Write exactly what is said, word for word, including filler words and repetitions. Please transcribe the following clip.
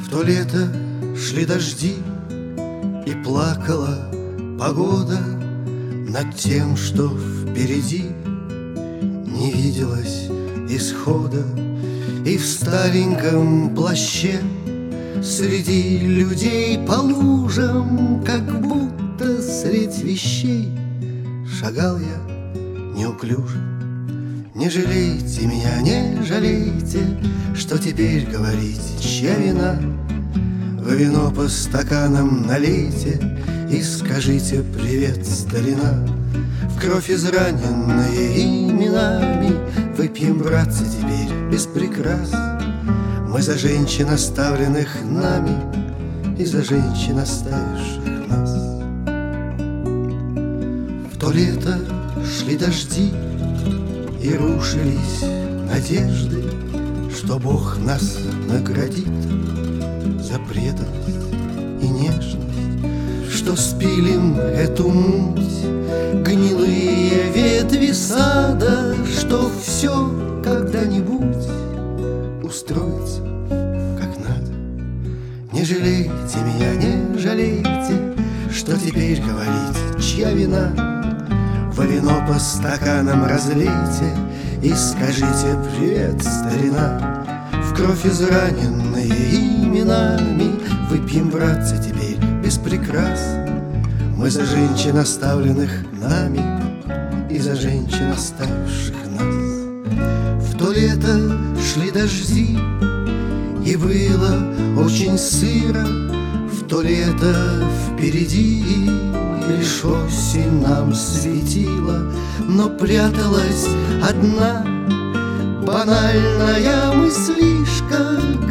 В то лето шли дожди, и плакала погода над тем, что впереди не виделось исхода. И в стареньком плаще среди людей по лужам, как будто средь вещей, шагал я неуклюже. Не жалейте меня, не жалейте, что теперь говорить, чья вина. Вы вино по стаканам налейте и скажите привет, старина. В кровь израненные именами выпьем, братцы, теперь без прикрас. Мы за женщин, оставленных нами, и за женщин, оставивших нас. В то лето шли дожди, и рушились надежды, что Бог нас наградит за преданность и нежность, что спилим эту муть, гнилые ветви сада, что все когда-нибудь устроится как надо. Не жалейте меня, не жалейте, что теперь говорить, чья вина. Вы вино по стаканам разлейте и скажите привет, старина. В кровь израненные именами выпьем, братцы, теперь без прикрас. Мы за женщин, оставленных нами, и за женщин, оставивших нас. В то лето шли дожди, и было очень сыро. В то лето впереди лишь осень нам светила, но пряталась одна банальная мыслишка,